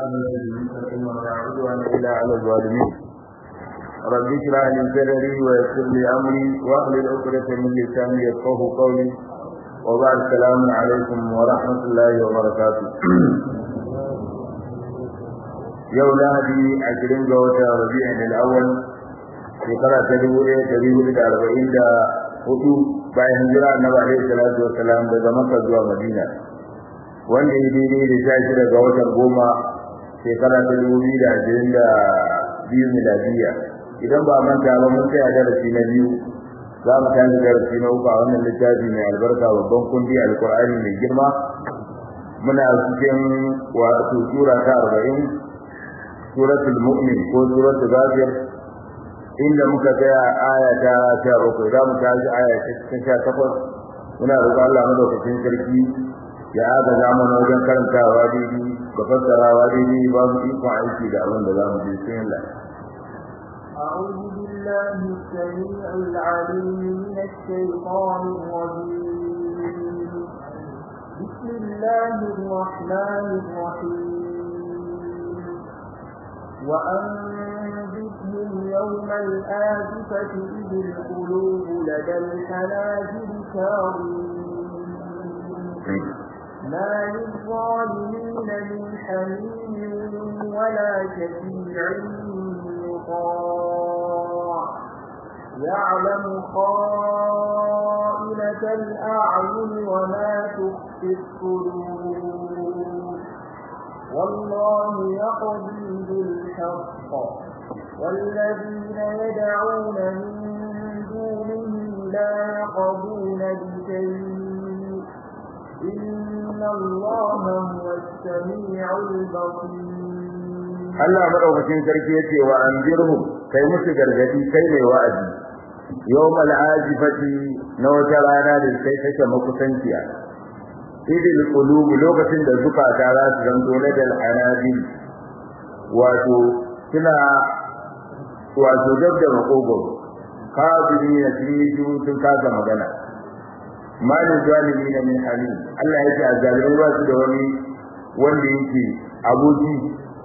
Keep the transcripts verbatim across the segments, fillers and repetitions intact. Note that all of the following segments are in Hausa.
المتقين ولا عدوان إلا على الظالمين. رب اشرح لي صدري ويسر لي أمري واحلل عقدة من لساني يفقهوا قولي. وبعد السلام عليكم ورحمة الله وبركاته. يوم لهدي عشرين جوة ربيع الأول shekara ta dubu ɗaya da ɗari hudu da arba'in da hudu bayan hijira annabi alaihi salatu wassalam daga Makka zuwa Madina, wanda ya daidai da sha shida ga watan goma shekara ta dubu biyu da ashirin da biyu miladiya. Idan ba manta ba mun tsaya darasi na biyu, za mu tashi darasi na uku a wannan littafi mai albarka, babban kundi alkur'ani mai girma. Muna cikin wato sura ta arba'in, suratul mu'min ko suratul ghafir, inda muka tsaya aya ta sha bakwai, za mu tashi aya ta sha takwas. Muna roƙon Allah madaukakin sarki ya aga zamana wajen karantawa daidai da fassarawa daidai, ba mu ikon aiki da abin da za mu ji. Sai Allah. أعوذ بالله السميع العليم من الشيطان الرجيم. بسم الله الرحمن الرحيم. وأنذرهم يوم الآزفة إذ القلوب لدى الحناجر كاظمين ما للظالمين من حميم ولا شفيع يطاع يعلم خائنة الأعين وما تخفي الصدور والله يقضي بالحق والذين يدعون من دونه لا يقضون بشيء إن الله هو السميع البصير. Allah madaukakin sarki yace wa anzirhum, kai musu gargadi, kai mai wa'azi, yawmal azifati, na wata rana da kai take makusanciya, idil qulub, lokacin da zukata za su zanto na dal anabi, wato suna wato dabda makogo, kafiri na tiyu sun kaga magana. malin zalimin min halim, Allah yake azzalimai ba su da wani wanda yake aboki,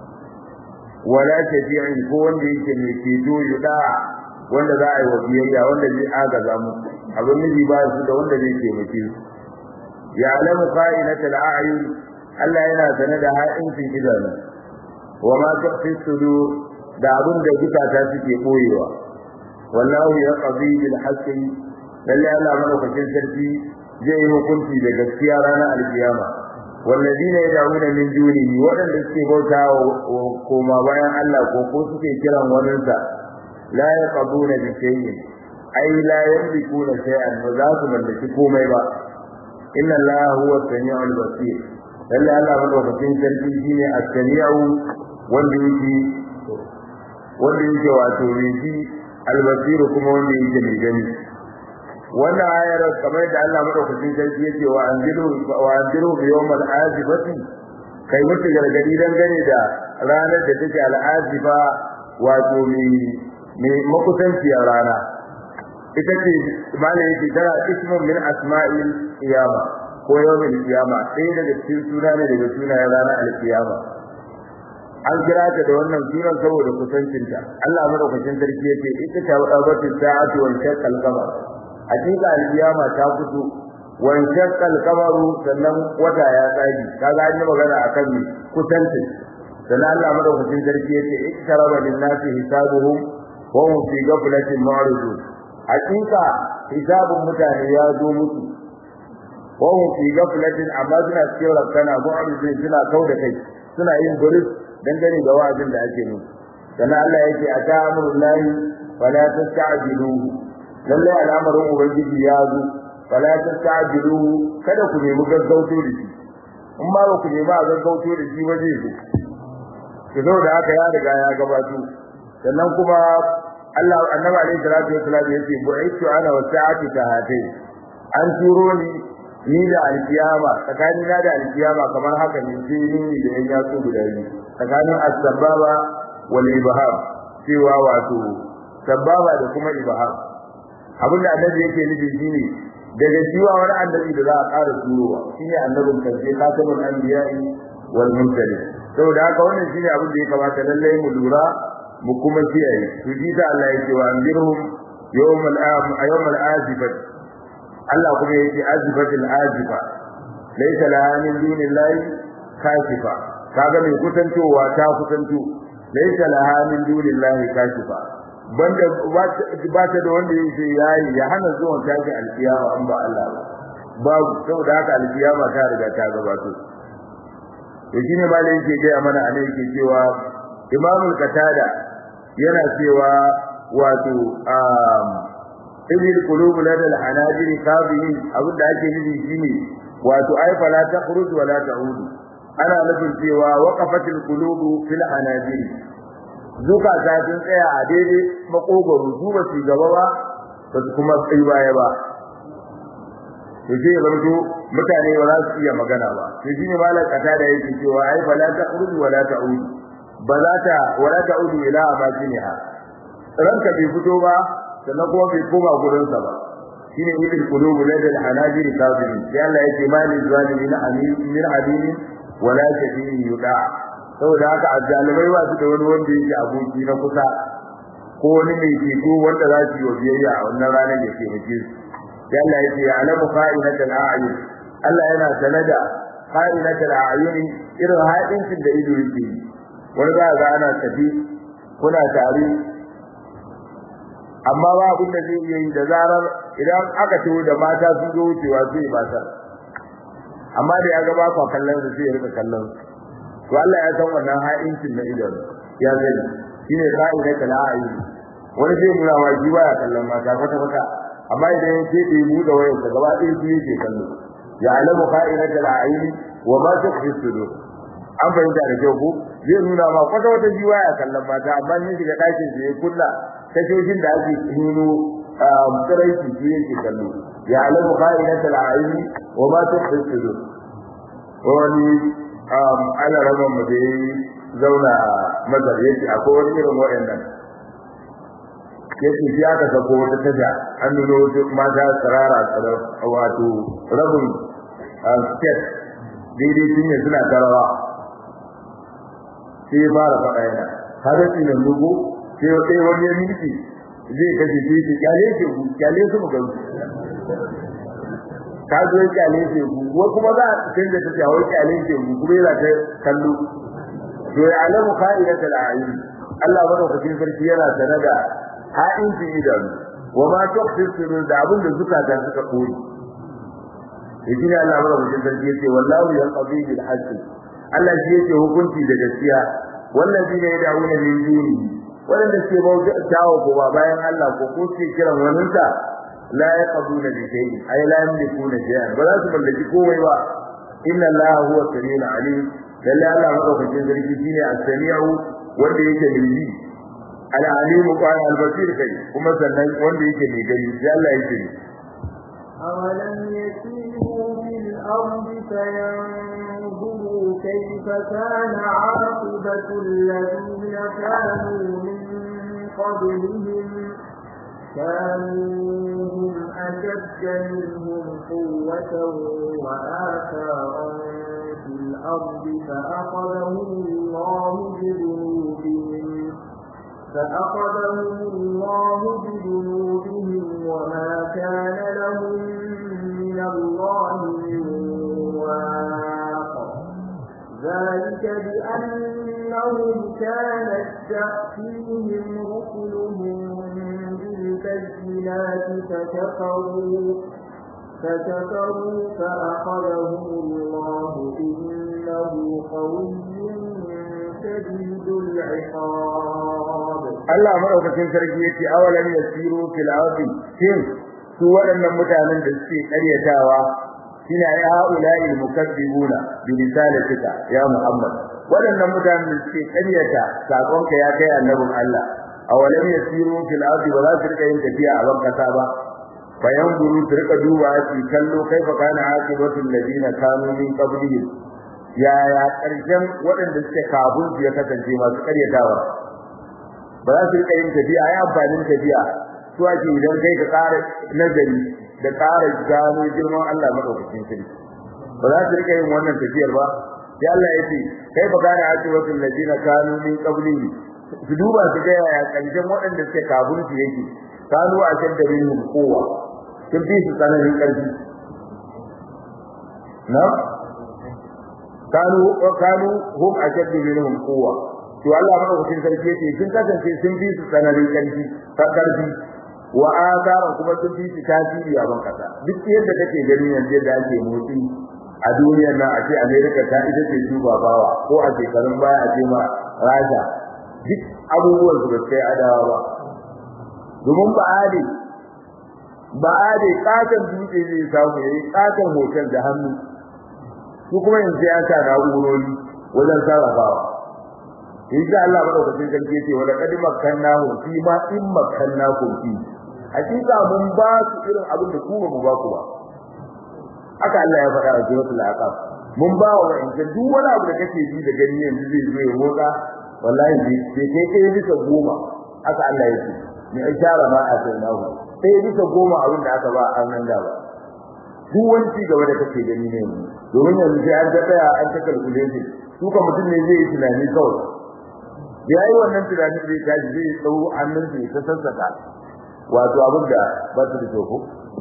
wala tabi'in, ko wanda yake mai ceto yuda, wanda za a yi wa biyayya, wanda zai agaza mu abin miji ba su da wanda zai taimake su. ya alamu qa'inatul a'yun, Allah yana sane da ha'incin idanu, wa ma tukhfi sudur, da abin da zukata suke boyewa. wallahu yaqdi bil haqqi, lalle Allah madaukakin sarki zai yi hukunci da gaskiya ranar alkiyama. والذين يدعون من دونه, waɗanda suke bauta koma bayan Allah ko ko suke kiran waninsa, la yaqbuna bi shay'in, ay la yamlikuna shay'an, ba za su mallaki komai ba. inna Allah huwa as-sami'ul basir, lalle Allah madaukakin sarki shine as-sami'u, wanda yake wanda yake wato mai al-basir, kuma wanda yake mai gani. wannan ayar kamar da Allah madaukakin sarki yake wa anziru wa anziru yawmal azifati, kai mutu gargadi dan gane da ranar da take al-azifa, wato mai mai makusanciya rana. ita ce malai yake tara ismun min asma'il qiyama ko yawmil qiyama, sai daga cikin suna ne daga sunayen ranar al-qiyama. an kira ta da wannan sunan saboda kusancinta. Allah madaukakin sarki yake ita ta wadatu sa'atu wal shaqqal qamar, hakika al-qiyama ta fito, wa shaqqal qamaru, sannan wata ya tsagi. kaga an yi magana akan kusanci. sannan Allah madaukakin sarki yace iktaraba lin-nasi hisabuhum wa hum fi ghaflatin mu'ridun, hakika hisabun mutane ya zo musu, wa hum fi ghaflatin, amma suna cikin rakkana mu'ridun, suna kauda kai, suna yin buris dangane da wa'azin da ake musu. sannan Allah yake ata'amurullahi wala tasta'jiluhu, lallai al'amarin ubangiji ya zo, fala tastajilu, kada ku nemi gaggauto da shi, in ma ba ku nemi a gaggauto da shi ba zai zo. ki zo da haka ya riga ya gabato. sannan kuma Allah annabi alaihi salatu wasallam yace bu'aitu ana wa sa'ati tahatai, an turo ni ni da alkiyama, tsakanin na da alkiyama kamar haka ne, sai ni da yan yatsu guda biyu, tsakanin as-sababa wal ibham, cewa wato sababa da kuma ibham. abinda annabi yake nufi shine daga jiwa wani annabi da za a ƙara turowa, shine annabin karshe, khatamul anbiya'i wal mursalin. saboda haka wannan shine abin da ya kamata lalle mu lura mu kuma kiyaye to ji ta Allah yake wa anzirhum yawmal am yawmal azifat Allah kuma yake azifatil azifa laysa laha min dunillahi kashifa kaga mai kusantowa ta kusanto laysa laha min dunillahi kashifa banda ba ta da wanda yake yayi ya hana zuwan tashi alkiyama an ba Allah ba babu saboda haka alkiyama ta riga ta gabato to shine malai yake ga mana anan yake cewa Imam al-Qatada yana cewa wato um idil qulub lada al-hanajiri qabihin abinda ake nufi shine wato ay fala takhruj wala ta'ud ana nufin cewa waqafatil qulub fil hanajiri zuka ta sun tsaya a daidai makogoro su ba su gaba ba ba su kuma tsayi baya ba to sai zanto mutane ba za su iya magana ba to shine malam kata da yake cewa ai fala takhruj wala ta'ud ba za ta wala ta'ud ila abajiniha ranka bai fito ba sannan kuma bai koma gurin sa ba shine idil qulub ladal hanajir kafiri sai Allah yake mali zalimin amin min adin wala shafi'in yuda saboda haka azzalimai ba su da wani wanda yake aboki na kusa ko wani mai ceto wanda za su yi biyayya a wannan ranar da ke mace su sai Allah yake alamu qa'inatul a'yun Allah yana sanada qa'inatul a'yun irin haɗincin da ido yake wani za ga ana tafi kuna tare amma ba abin da zai yi da zarar idan aka tawo da mata su zo wucewa sai ba ta amma da ya ga ba ku kallon su sai ya rika kallon to Allah ya san wannan ha'incin na idan ya sani shine qa'inatul a'yun wani zai nuna wa ji baya kallon mata kwata kwata amma idan ya ce mu da wayar gaba ɗaya shi yake kallo ya alamu qa'inatul a'yun wa ma tukhfi sudur an fahimta da kyau ko zai nuna ma kwata wata ji baya kallon mata amma ni shiga ɗakin shi ya kulla tashoshin da ake nuno tsiraiki shi yake kallo ya alamu qa'inatul a'yun wa ma tukhfi sudur wani ana raba mu da zauna a mazar yake akwai wani irin waɗannan yake shi aka sako wata taja an nuno wata mata tsarara tsarar wato rabin sket daidai sun yi suna tarawa sai fara faɗa yana har yi na lugu sai wata wani ya miki zai kashe shi shi kyale shi kyale su mu gamsu ta zo kyale ce ku ko kuma za a canza ta ta wai kyale ce ku kuma yana ta kallo to ya alamu qa'idatul a'yun Allah madaukakin sarki yana sanada ha'in fi idan wa ma tukhfi sirrun da abin da zukata suka koyi yake Allah madaukakin sarki yace wallahu yaqdi bil haqq Allah shi yake hukunci da gaskiya wallazina yad'una min duni wanda ke bauta tawo ko bayan Allah ko ko ke kiran waninsa la yaqbuna bi shay'in ay la yamlikuna shay'an ba za su mallaki komai ba inna allaha huwa samiul alim lalle Allah madaukakin sarki shine as-sami'u wanda yake milli al-alim qala al-basir kai kuma sannan wanda yake mai gani sai Allah yake awalam yasiru fil ardi fayanzuru kayfa kana 'aqibatu alladhina kanu min qablihim كانوا هم أشد منهم قوة وآثارا في الأرض فأخذهم الله بذنوبهم فأخذهم الله بذنوبهم وما كان لهم من الله من واق ذلك بأنهم كانت تأتيهم رسلهم بالبينات فكفروا فكفروا فأخذهم الله إنه قوي شديد العقاب. الله مدaukakin sarki yace awalan yasiru fil ardi shin su waɗannan mutanen da suke ƙaryatawa shine ai haula'i mukazzibuna bi risalatika ya Muhammad waɗannan mutanen da suke ƙaryata sakonka ya kai annabin Allah awalan yasiru fil ardi ba za su rika yin tafiya a bankasa ba bayan guru su rika duba su kallo kaifa kana aqibatul ladina kanu min qablihim ya ya karshen waɗanda suke kafin su ya kasance masu karyatawa ba za su rika yin tafiya ai amfanin tafiya su ake idan kai ka ƙara nazari da ƙara gano girman Allah madaukakin sarki ba za su rika yin wannan tafiyar ba ya Allah yace kai ba gane akibatul ladina kanu min qablihi su duba su ga yaya kanjan waɗanda suke kafirci yake kanu a shadda minhum quwwa kin bi su tsananin karfi na kanu kanu hum ashaddu minhum quwwa to Allah ba ku cikin sarki yake kin kasance sun bi su tsananin karfi ta karfi wa azara kuma sun bi su tasiri a ban kasa duk yadda kake gani yanzu da ake motsi a duniyar nan a ce America ta ita ce shugabawa ko a shekarun baya a ce ma Rasha duk abubuwan su ba sai adawa ba domin ba ade ba ade katon dutse zai samu yayi katon hotel da hannu su kuma yanzu ya sa na'urori wajen sarrafawa insha Allah madaukakin sarki yace wala qad makkannahu fi ma in makkannakum fi hakika mun ba su irin abin da ku ba mu ba ku ba haka Allah ya faɗa a suratul aqaf mun ba wa wa'inda duk wani abu da kake ji da gani yanzu zai zo ya motsa wallahi bai kai kai bisa goma haka Allah ya ce ni ishara ma a sainahu sai bisa goma abin da aka ba an nan da ba duk wani ci gaba da kake gani ne domin yanzu sai an ga tsaya an ta calculation su ka mutum ne zai yi tunani kawai yayi wannan tunani zai tashi zai dau hannun sai ta sassaka wato abin da ba su da toko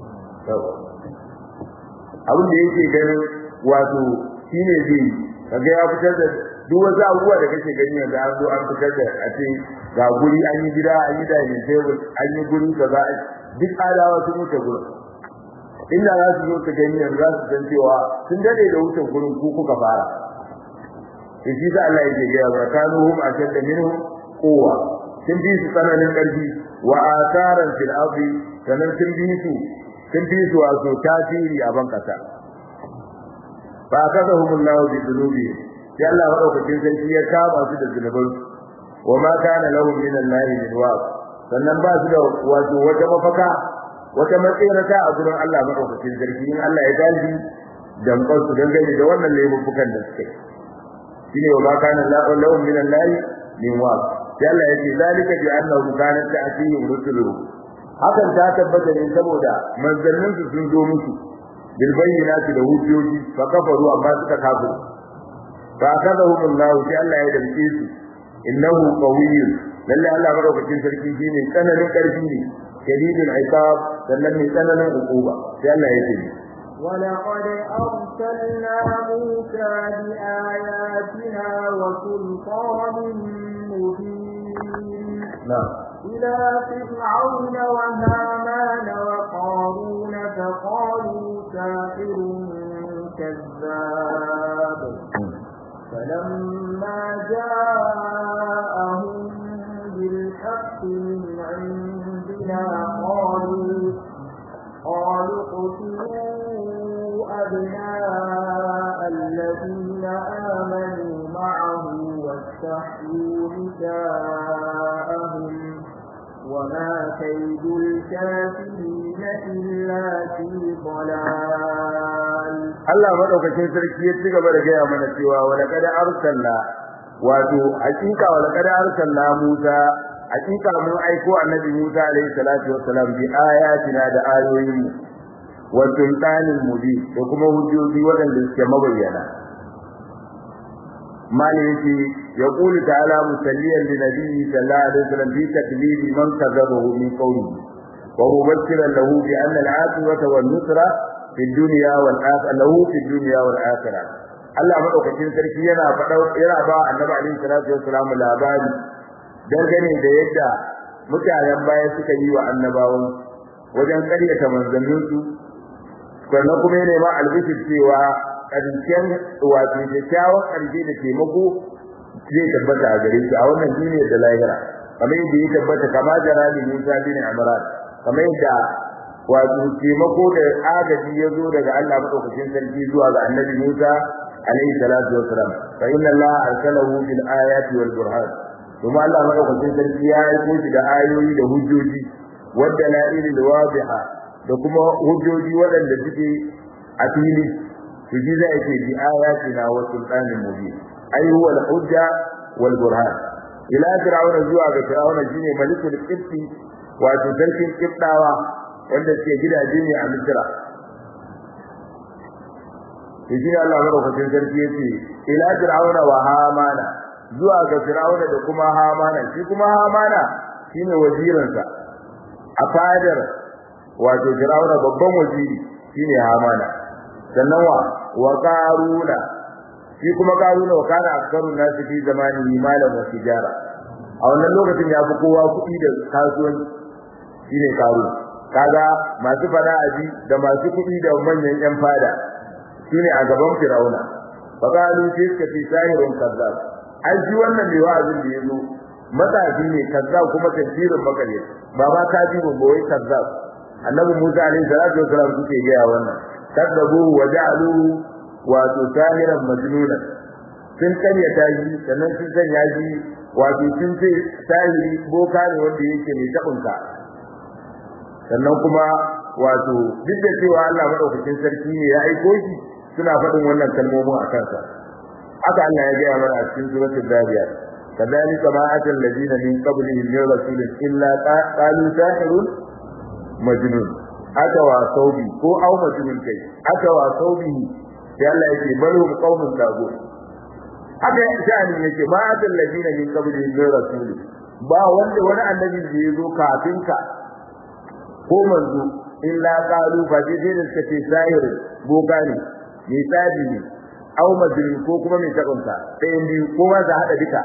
abin da yake ganin wato shine zai kaga ya fitar da duk wasu abubuwa da kake gani yanzu an zo an fitar da a ce ga guri an yi gida an yi dining table an yi guri kaza duk adawa sun wuce gurin inda za su zo ta gani yanzu za su san cewa sun dade da wucin gurin ku kuka fara sai shi da Allah yake ga ba kanuhum ashadda minhum quwwa sun bi su tsananin karfi wa asaran fil ardi sanan sun bi su sun bi su wato tasiri a ban kasa fa kadahum Allah bi dhunubi sai Allah madaukakin sarki ya kama su da zunuban wa ma kana lahum min Allah min waq sannan ba su da wato wata mafaka wata matsayarta a gurin Allah madaukakin sarki in Allah ya dalbi dan kansu dangane da wannan laifukan da suke shine wa ma kana lahum min Allah min waq sai Allah ya ce zalika bi annahu kanat ta'tihim rusuluhu hakan ta tabbata ne saboda manzannin su sun zo musu bil bayyinati da hujjoji fa kafaru amma suka kafiru fa kadahum Allah sai Allah ya dace su innahu qawiyyun lalle Allah madaukakin sarki shine tsananin karfi ne shadidul iqab sannan ne tsananin hukuma sai Allah ya ce ولقد أرسلنا موسى بآياتنا وسلطان مبين نعم إلى فرعون وهامان وقارون فقالوا ساحر كذاب فلما جاءهم بالحق من عندنا قالوا قالوا اقتلوا أبناء الذين آمنوا معه واستحيوا نساءهم وما كيد الكافرين إلا في ضلال. Allah madaukakin sarki ya ci gaba da gaya mana cewa wala kad arsalna wato hakika wala kad arsalna Musa hakika mun aiko annabi Musa alaihi salatu wassalam bi ayatina da ayoyin wa sultanin mubin da kuma hujjoji wadanda suke mabayyana maliki yaqulu ta'ala musalliyan li nabiyyi sallallahu alaihi wasallam bi taklibi man kadzabahu min qawlihi wa mubashiran lahu bi anna al-aqibata wan nusra fi dunya wal akhirah lahu fi dunya wal akhirah Allah madaukakin sarki yana faɗa yana ba annabi alaihi salatu wassalam labari dangane da yadda mutanen baya suka yi wa annabawan wajen ƙaryata manzanninsu sannan kuma ne ma albishir cewa ƙarshen wato da kyawun ƙarshe da taimako zai tabbata a gare shi a wannan duniyar da lahira kamar yadda ya tabbata kama jara da Musa bin Imran kamar yadda wato taimako da agaji ya zo daga Allah madaukakin sarki zuwa ga annabi Musa alaihi salatu wassalam fa inna Allah arsalahu bil ayati wal burhan kuma Allah madaukakin sarki ya aiko shi da ayoyi da hujjoji wadda la'ilil wadiha da kuma hujjoji wadanda suke a fili su ji zai ce bi ayatina wa sultanin mubin ay huwa al-hujja wal burhan ila fir'auna zuwa ga fir'auna shine malikul qibti wato sarkin qibtawa wanda ke gidaje ne a Misra shi Allah madaukakin sarki yace ila fir'auna wa hamana zuwa ga fir'auna da kuma hamana shi kuma hamana shine wazirinsa a fadar wato fir'auna babban waziri shine hamana sannan wa wa qaruna shi kuma qaruna wa kana askarun nasu fi zamani malam wa tijara a wannan lokacin ya fi kowa kuɗi da kasuwanci shine qaruna kaga masu fada aji da masu kuɗi da manyan yan fada shine a gaban fir'auna faqalu fiska fi sahirun kazzab ai shi wannan mai wa'azin da yazo matafi ne kazzab kuma tafsirin makare ba ba kajibu boye kazzab annabi Musa alaihi salatu wasallam suke ga wannan kadzabu wa ja'alu wa sahiran majnuna sun kanya taji sannan sun sanya shi wato sun ce sahiri boka ne wanda yake mai tabunka sannan kuma wato duk da cewa Allah madaukakin sarki ne ya aiko shi suna faɗin wannan kalmomin a kansa haka Allah ya gaya mana a cikin suratul Zariyat kadhalika ma atal ladina min qablihim min rasulin illa qalu sahirun majnun aka wa saubi ko au majnun kai aka wa saubi sai Allah yake balhum qaumun dago haka sha'ani yake ma atal ladina min qablihim min rasulin ba wanda wani annabi da yazo kafin ka ko manzo illa qalu fa dai da suke sahirun boka ne mai tsadi ne au majnun ko kuma mai tabunta ɗayan biyu kowa za hada duka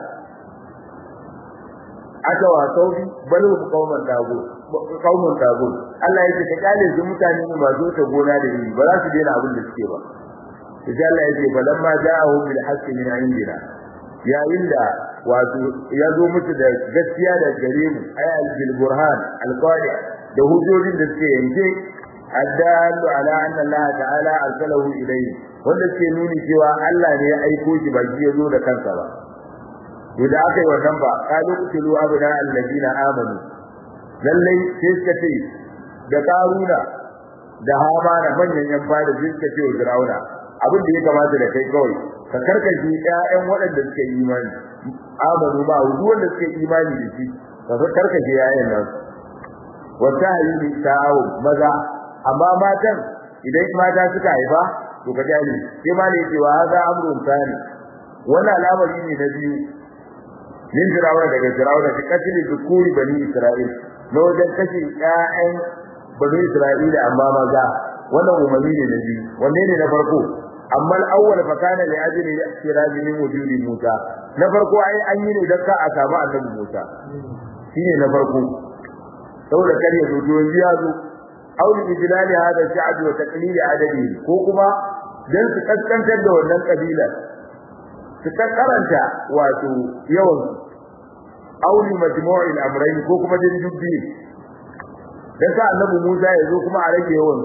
aka wa sauki balu kauman dago kauman dago Allah yake ka kale su mutane ne ba zo ta gona da yi ba za su daina abin da suke ba sai Allah yake falamma ja'ahu bil haqqi min indina yayin da wato ya zo musu da gaskiya da gare mu ayal bil burhan al qadi da hujjojin da suke yanke adallu ala anna Allah ta'ala arsalahu ilayhi wanda ke nuni cewa Allah ne ya aiko shi ba shi ya zo da kansa ba idan aka yi wannan ba qalu qulu abuna alladina amanu lallai sai suka ce da karuna da hamana manyan yan fada sai suka ce wa Firauna abin da ya kamata da kai kawai ka karkashi ƴaƴan waɗanda suke imani amanu ba duk wanda suke imani da shi ka karkashi ƴaƴan nan wata hayi ta'awu maza amma matan idan mata suka haifa to ka jani sai ma ne cewa hada amrun tani wannan al'amari ne na biyu min Firawuna daga Firawuna shi katili dukuri bani Isra'il na wajen kashe ƴaƴan bani Isra'ila amma maza wannan umarni ne na biyu wanne ne na farko amma al-awwal fa kana li ajli istirabi min wujudi Musa na farko ai an yi ne dan ka a samu annabi Musa shine na farko saboda kare zo to ya zo auli ijlali hada sha'ab wa taqlil adadi ko kuma dan su kaskantar da wannan kabila su karanta wato yawan auli majmu'i al-amrayn ko kuma din dubbi dan sa annabi Musa ya zo kuma a rage yawan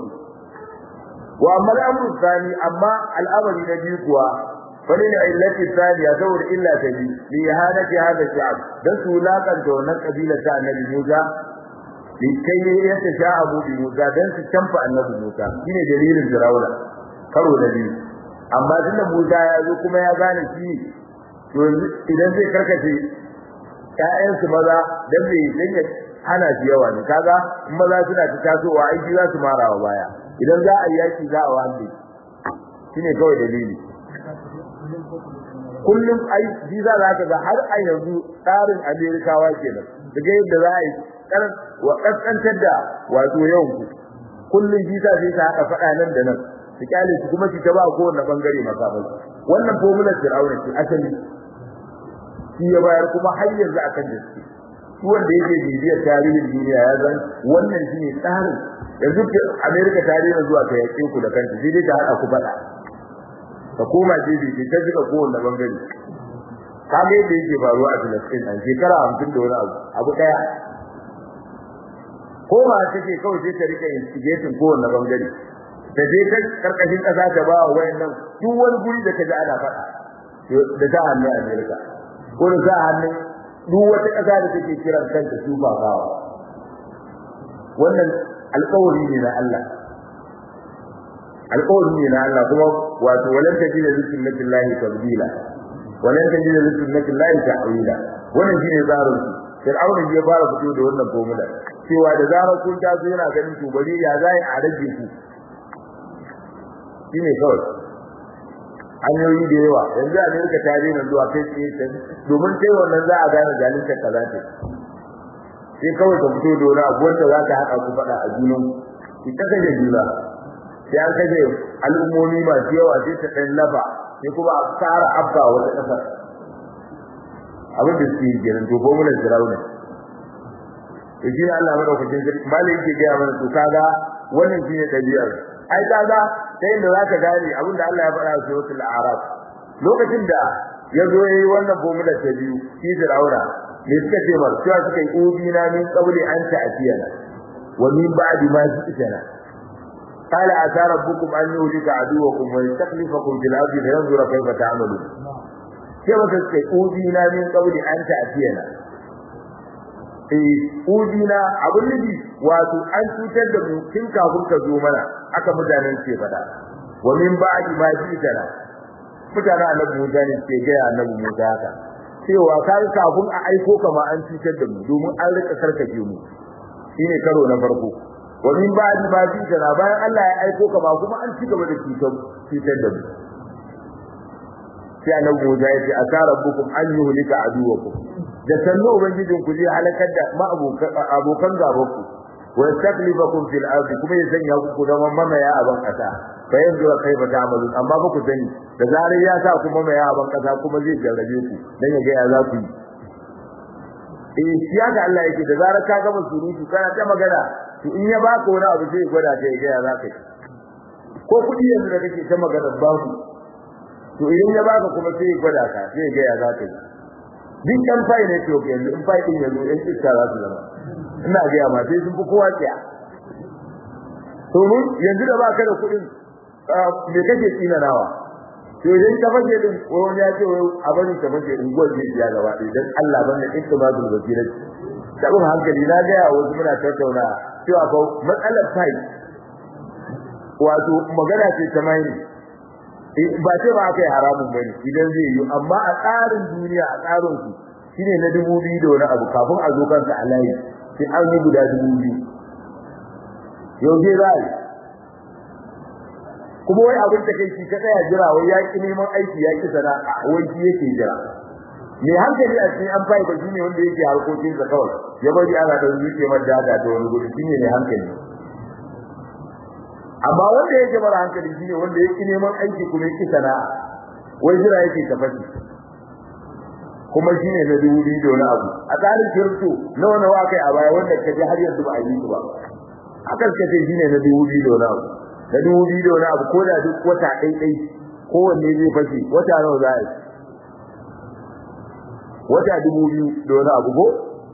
wa amma al-amru thani amma al-amri na biyu kuwa wani ne illati thaniya saboda illa ta bi li hadati hada sha'ab dan su lakanta wannan kabila ta annabi Musa likai ya ta sha'abu bi Musa dan su canfa annabi Musa shine dalilin Firawuna karo da biyu amma tunda Musa ya zo kuma ya gane shi to idan zai karkace ƴaƴan su maza dan bai dan ya hana shi yawa ne kaga in maza suna ta tasowa ai shi za su marawa baya idan za a yi yaki za a wande shine kawai dalili kullum ai shi za ka ga har a yanzu tsarin Amerikawa kenan daga yadda za a yi karan wa kaskantar da wato yawan ku kullun jita sai ta haka fada nan da nan su kyale su kuma shi ta ba ko wannan bangare makafai wannan formula Fir'auna ce asali shi ya bayar kuma har yanzu akan gaske shi wanda yake bibiyar tarihin duniya ya san wannan shine tsarin yanzu America ta rena zuwa ta yake ku da kanta sai dai ta hada ku fada ka koma jibi ta jika ko wannan bangare kage da yake faruwa a Palestine an shekara hamsin da wani abu abu daya ko ma take kawai sai ta rika instigating ko wannan bangare da je ta karkashin kasa ta ba wayannan duk wani guri da kaje ana fada da ta hannun America ko da ta hannun duk wata kasa da take kiran kanta super power wannan alƙawari ne na Allah alƙawari ne na Allah kuma wato walan tajida lillahi tabdila walan tajida lillahi ta'wila wannan shine tsarin su Fir'auna ya fara fito da wannan formula cewa da zarar kun taso yana ganin to bari ya zai a rage ku shine kawai hanyoyi da yawa yanzu a Amerika ta daina zuwa kai tsaye domin sai wannan za a gane zalunta kaza ce sai kawai ka fito da wani abu wanda za ka haɗa ku faɗa a junan ki ta kaje juna sai an kaje al'ummomi masu yawa sai ta ɗan lafa sai kuma a tsara abba wata ƙasar abin da suke yi kenan to ko mun jira ne to shi Allah madaukakin sarki malai yake ga mana to kaga wannan shine dabi'ar ai kaga sai inda zaka gane abin da Allah ya faɗa a suratul a'raf lokacin da yazo yayi wannan formula ta biyu shi Fir'auna ne suka ce mar cewa suka yi ubina min qabli an ta'tiyana wa min ba'di ma ji'tana qala asa rabbukum an yuhlika aduwakum wa yastakhlifakum fil ardi fayanzura kayfa ta'malun sai wata suka yi ubina min qabli an ta'tiyana eh udina abun nabi wato an cutar da mu kin kafin ka zo mana aka mutanen ce fada wa min ba'di ma jitana mutanen annabi Musa ne ke ga annabi Musa haka cewa kai kafin a aiko ka ma an cutar da mu domin an rika sarkace mu shine karo na farko wa min ba'di ma jitana bayan Allah ya aiko ka ma kuma an ci gaba da cutar cutar da mu sai annabi Musa ya ce asarabbukum an yuhlika aduwakum da sannu ubangijin ku zai halakar da ma abokan gabanku wa yastaklifakum fil ardi kuma ya sanya ku da mamaya a ban kasa fa yanzu kai ba ta amalu amma ba ku sani da zarar ya sa ku mamaya a ban kasa kuma zai jarrabe ku dan ya ga ya za ku yi eh shi haka Allah yake da zarar ka gama surutu kana ta magana to in ya baka wani abu zai gwada ta ga ya za ka yi ko kudi yanzu da kake ta magana babu to idan ya baka kuma sai ya gwada ka sai ga ya za ka yi duk kan fai ne to yanzu in fai din yanzu in iska za su zama ina ga ma sai sun fi kowa tsaya to mun yanzu da baka da kudin me kake tsinanawa to idan ka fage din wani ya ce a bari ka fage unguwar zai biya gaba idan Allah bane ittibadul basira sabon hankali na ga wasu muna tattauna cewa ba matsalar fai wato magana ce ta mai ba ce ba kai haramun bane idan zai yi amma a tsarin duniya a tsarin su shine na dubu biyu da wani abu kafin a zo kansa a layi sai an yi guda dubu biyu yau zai zai kuma wai abin da kai shi ka tsaya jira wai ya ki neman aiki ya ki sana'a wai shi yake jira me hankali a cikin an fa'i ba shine wanda yake harkokin sa kawai ya bari ana da zuciya madda da wani gudu shine ne hankali amma wanda yake mara hankali shine wanda yake neman aiki kuma yake sana'a wai jira yake tafashi kuma shine na dubu biyu da wani abu a tsarin kirto nawa nawa kai a baya wanda kaje har yanzu ba a yi ba akan kace shine na dubu biyu da wani abu da dubu biyu da wani abu ko da duk wata ɗai ɗai kowanne zai fashi wata nawa za a yi wata dubu biyu da wani abu ko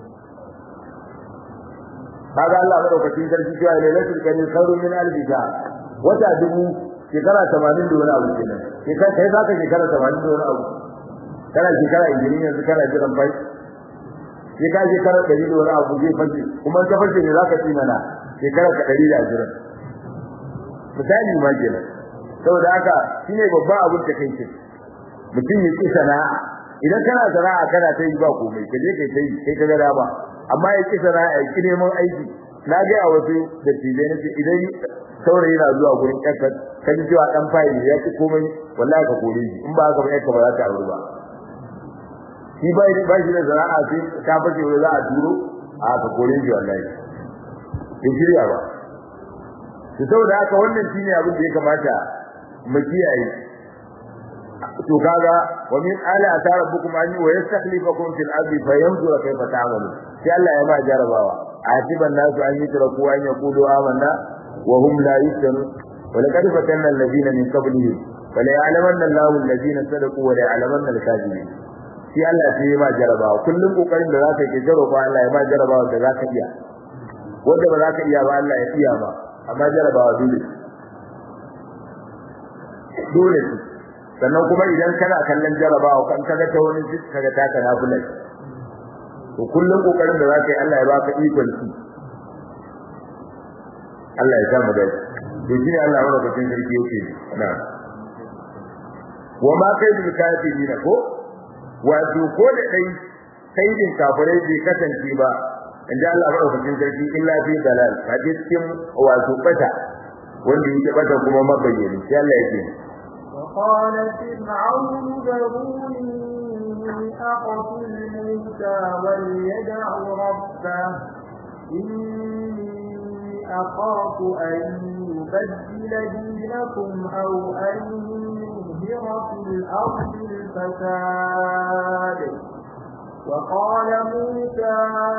kaga Allah madaukakin sarki cewa lailatul qadr khairun min alf shahr wata dubu shekara tamanin da wani abu kenan shekara kai zaka shekara tamanin da wani abu kana shekara injini yanzu kana jiran bai sai ka shekara ɗari da wani abu zai fashe kuma ka fashe ne zaka tsina na shekara ka ɗari da ashirin misali ma kenan saboda haka shine babban abin da kai ce mutum ya ci sana'a idan kana sana'a kana ta yi ba komai kaje kai ta yi kai ka ga ba amma ya ci sana'a ya ki neman aiki na ga a wasu da tije ne idan saurayi na zuwa gurin ƙasar kaji cewa dan fayi ya ci komai wallahi ka kore shi in ba haka ba ka ba za ta aure ba shi bai ba shi da sana'a sai ta bace wai za a turo a ka kore shi wallahi in shirya ba to saboda haka wannan shine abin da ya kamata mu kiyaye to kaga wa min ala atarabbukum an wa yastakhlifakum fil ardi fayanzura kayfa ta'malun sai Allah ya ba jarabawa atiban nasu an yutraku an yaqulu amanna wa hum la yuftanun wa laqad fatanna alladhina min qablihim wa la ya'lamanna Allahu alladhina sadaqu wa la ya'lamanna al-kadhibin sai Allah sai ya ba jarabawa kullum kokarin da zaka yi jarabawa Allah ya ba jarabawa da zaka iya wanda ba zaka iya ba Allah ya iya ba amma jarabawa dole dole sannan kuma idan kana kallon jarabawa kan kaga ta wani duk kaga ta kana bulai to kullun kokarin da zaka yi Allah ya baka ikon shi Allah ya samu dai to shine Allah ya baka cikin sarki yake na wa ma kaidul kafirin ko wato ko da dai kaidin kafirai bai kasance ba inda Allah ya baka cikin sarki illa fi dalal hadis cikin wato bata wanda yake bata kuma mabayyani sai Allah yake وقال فرعون ذروني أقتل موسى وليدع ربه إني أخاف أن يبدل دينكم أو أن يظهر في الأرض الفساد وقال موسى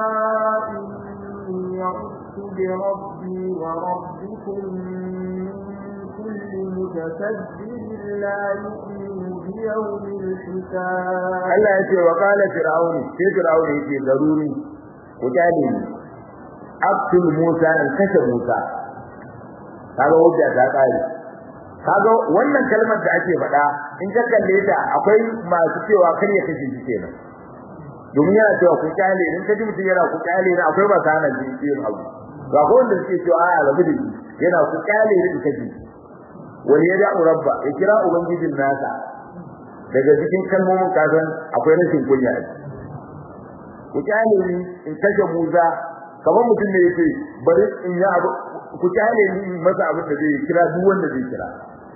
إني عذت بربي وربكم من كل متكبر لا يؤمن بيوم الحساب. الله يقول وقال فرعون في فرعون يقول ضروري وجالي أقتل موسى أن كشف موسى هذا وجه ذاكاري kaga wannan kalmar da ake faɗa in ka kalle ta akwai masu cewa kar ya kashe shi kenan domin yana cewa ku kyale in ka ji mutum yana ku kyale ne akwai ba kana jin ciwon abu ga wanda suke cewa a rabu da shi yana ku kyale ne kaji wani ya da rabba ya kira ubangijin nasa daga cikin kalmomin kazan akwai rashin kunya ku kyale ni in kashe Musa kamar mutum ne yake bari in ya abu ku kyale ni masa abin da zai kira duk wanda zai kira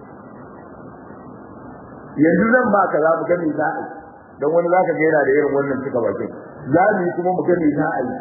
yanzu zan ba ka za mu gani za a dan wani zaka ga yana da irin wannan cika bakin za mu kuma mu gani za a yi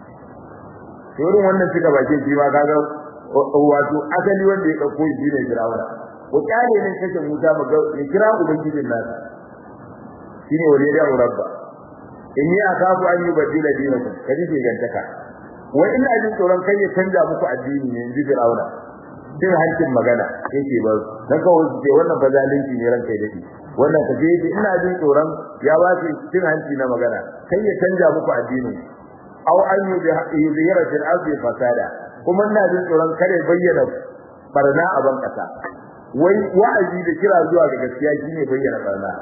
to irin wannan cika bakin shi ma kaga wato asali wanda ya dauko shi ne Fir'auna ko kyale ne kace Musa mu ga ya kira ubangijin nasa shine wani ya da rabba inni akafu an yubaddila dinakum kaji ke gantaka wai ina jin tsoron kai ya canja muku addini ne inji Fir'auna sai hancin magana yake ba dan kawai ce wannan fa zalunci ne ranka dake wannan kaje ina jin tsoron ya ba shi cin hanci na magana kai ya canja muku addini aw an yuzhira fil ardi fasada kuma ina jin tsoron kare bayyana barna a ban kasa wai wa'azi da kira zuwa ga gaskiya shine bayyana barna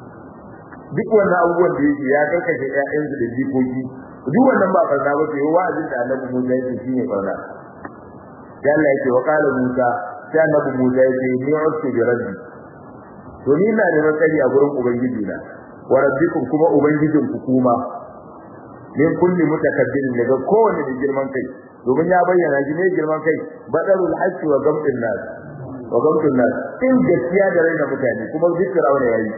duk wannan abubuwan da yake ya karkashe ƴaƴansu da jikoki duk wannan ba barna ba sai wa'azin da Annabi Musa yake shine barna sai Allah yake wa qala Musa sai Annabi Musa yake ni ustu bi rabbi to ni ina da matsari a gurin ubangiji na wa rabbikum kuma ubangijin ku kuma min kulli mutakabbirin daga kowanne da girman kai domin ya bayyana shi ne girman kai badarul haqqi wa gamdin nas wa gamdin nas in gaskiya da raina mutane kuma zikir aure yayi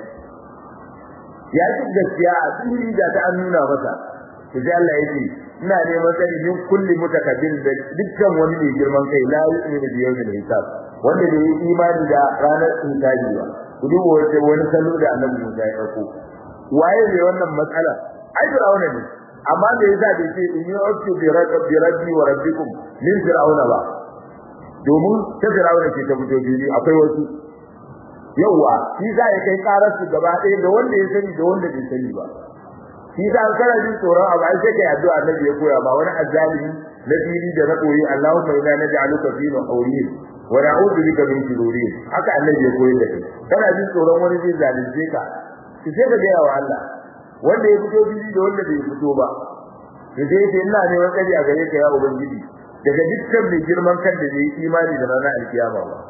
ya ci gaskiya a tsiri da ta nuna masa to sai Allah yake ina neman tsari min kulli mutakabbirin da dukkan wani mai girman kai la yu'minu bi yawmil hisab wanda bai yi imani da ranar intaji ba kudu wace wani salo da Annabi Musa ya dauko waye ne wannan matsala ai Fir'auna ne amma da yasa bai ce in yu'tu bi rabbi rabbi wa rabbikum min Fir'auna ba domin ta Fir'auna ce ta fito biyu akwai wasu yawa shi za ya kai karar su gaba ɗaya da wanda ya sani da wanda bai sani ba shi za an kana jin tsoron abu ai sai kai addu'a Annabi ya koya ba wani azzalimi na fili da na koyi Allahumma inna naj'aluka fi nuhurihim wa na'udhu bika min shururihim haka Annabi ya koyi da kai kana jin tsoron wani zai zalunce ka ki sai ka ga wa Allah wanda ya fito bibi da wanda bai fito ba ki sai sai ina ne wani kaji a gare ka ya ubangiji daga dukkan mai girman kan da bai imani da ranar alkiyama ba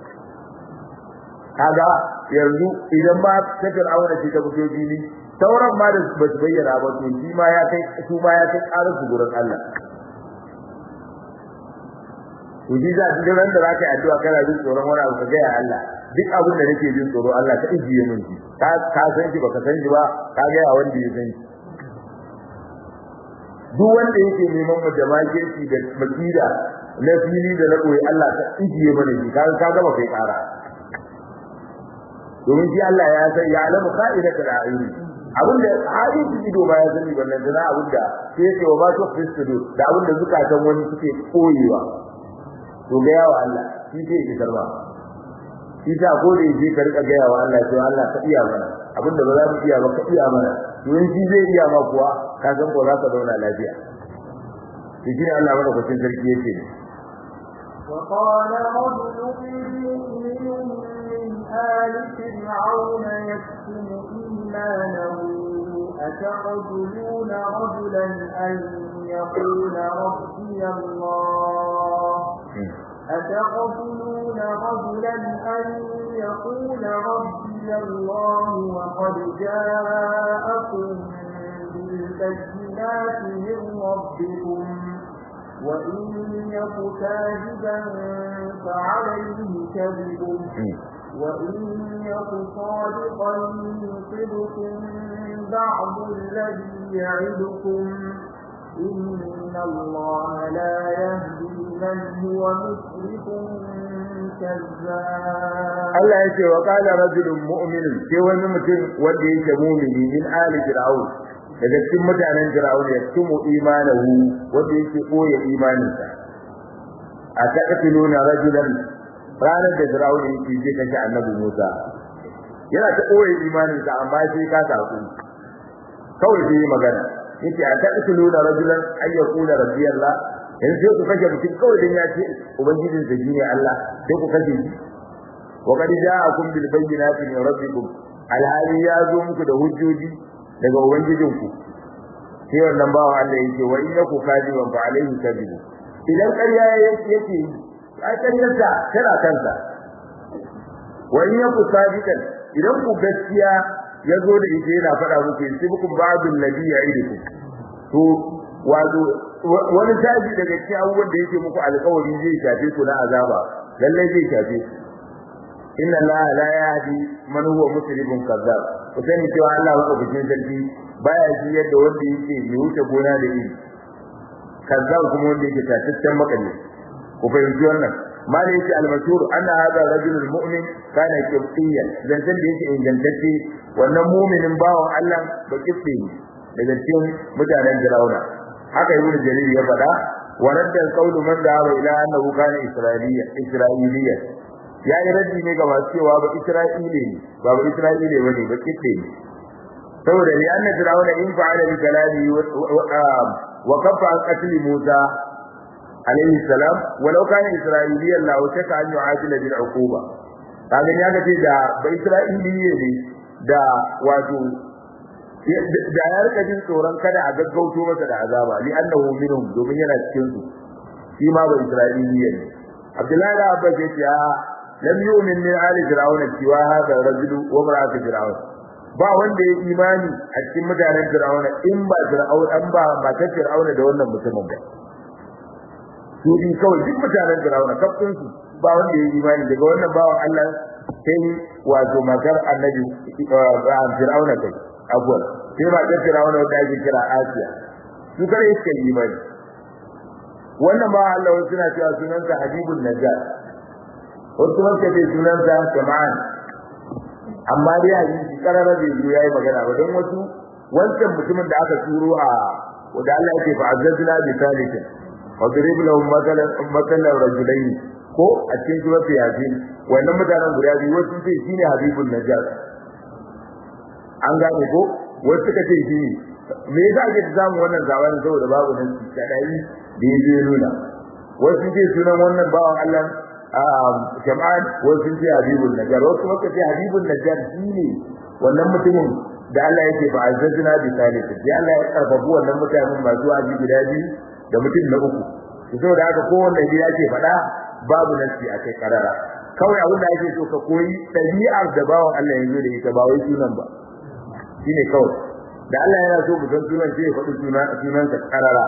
kaga yanzu idan ba ta Fir'auna ce ta fito bibi sauran ma da ba su bayyana ba to shi ma ya kai su ma ya kai karar su gurin Allah Uji za duk ran da zaka yi addu'a kana jin tsoron wani abu ga ya Allah duk abin da nake jin tsoro Allah ka ijiye min shi ka ka san shi baka san shi ba ka ga ya wanda ya san shi duk wanda yake neman mu da makirci da makida na fili da na koyi Allah ka ijiye mana shi ka ka ga ba kai kara domin shi Allah ya san ya alamu kha'iratul a'yun abinda hadisi ido ba ya sani wannan da abinda sai yake wa ba to kristo da abinda zukatan wani suke koyewa to ga yawa Allah shi ke ki karba shi ta gode ji ka rika ga yawa Allah to Allah ka iya mana abinda ba za mu iya ba ka iya mana to in shi zai iya ma kuwa ka san ko za ka zauna lafiya shi ne Allah maka kucin sarki yake wa qala rajulun mu'minun min ali fir'aun yaktumu imanahu ataquluna rajulan an yaqula rabbi Allah أتقتلون رجلا أن يقول ربي الله وقد جاءكم بالبينات من ربكم وإن يك كاذبا فعليه كذبه وإن يك صادقا يصبكم بعض الذي يعدكم إن الله لا يهدي من هو مسرف كذاب. الله يقول وقال رجل مؤمن sai wani mutum wanda yake mu'mini min ali fir'aun daga cikin mutanen fir'aun ya tumu imanahu wanda yake koya imaninsa a taqtuluna rajulan ranar da fir'aun yake je kace annabi Musa yana ta koya imaninsa amma sai ka taku kawai sai magana yace a taqtuluna rajulan ay yaqula rabbi Allah yanzu sai ku kashe mutum kawai dan ya ce ubangijin sa shine Allah sai ku kashe shi wa qad ja'akum bil bayyinati min rabbikum alhali ya zo muku da hujjoji daga ubangijinku sai wannan bawo Allah yake wa in yaku kadiban fa alayhi kadibu idan ƙarya yake yake ai ƙaryarsa tana kansa wa in yaku sadiqan idan ku gaskiya ya zo da ita yana faɗa muku sai bukum ba'dul ladhi ya'idukum to wato wani taji daga cikin abubuwan da yake muku alƙawari zai shafe ku na azaba lalle zai shafe ku inna allaha la yahdi man huwa musrifun kazzab ku sani cewa Allah ba bikin sarki baya ji yadda wanda yake mai wuce gona da iri kazzab kuma wanda yake tattaccen makalle ku fahimci wannan mali yake al-mashhur anna hadha rajulul mu'min kana kibtiyan dan san da yake ingantacce wannan mu'minin bawon Allah ba kibti daga cikin mutanen Firauna haka ibn jarir ya faɗa wa radda qawlu man da'a ila annahu kana isra'iliya isra'iliya ya yi raddi ne ga masu cewa ba isra'ile ne ba ba isra'ile bane ba kibti ne saboda li anna Firauna in fa'ala bi kalami wa kafa an qatl Musa alayhi salam walau kana isra'iliyan la wata an yu'ajila bil uquba kaga ya ga da ba isra'iliye ne da wato da ya rika jin tsoron kada a gaggauto masa da azaba li annahu minhum domin yana cikin su shi ma ba isra'iliye ne Abdullahi da Abbas ya ce lam yu'min min ali fir'auna siwa hada rajulu wa mar'atu fir'aun ba wanda ya imani a cikin mutanen fir'auna in ba fir'aun an ba matar fir'auna da wannan mutumin ba su bi kawai duk mutanen fir'auna kafin su ba wanda ya imani daga wannan bawan Allah sai wato matar annabi fir'auna kai abuwa sai ba ta fir'auna wanda ake kira Asiya su kare suka yi imani wannan ba Allah wasu suna cewa sunansa Habibun Najjar wasu kuma ce sunansa Jama'an amma dai hadisi karara bai zo yayi magana ba don wasu wancan mutumin da aka turo a wanda Allah yake fa azzazna bi salihin wa darib lahum matalan matalan rajulain ko a cikin suratul yasin wannan mutanen guda biyu wasu ce shine Habibun Najjar an gane ko wasu suka ce shi me yasa ake samu wannan gawan saboda babu nan kadai da yake nuna wasu ce sunan wannan bawan Allah jama'an wasu ce Habibun Najjar wasu kuma ce Habibun Najjar shine wannan mutumin da Allah yake ba azzazna bi salih sai Allah ya karbabu wannan mutanen masu aji guda biyu da mutum na uku to saboda haka kowanne da yake faɗa babu nasi akai karara kawai abin da ake so ka koyi tabi'ar da bawan Allah ya zo da ita ba wai sunan ba shine kawai da Allah yana so mu san sunan sai ya faɗi sunan sunan ka karara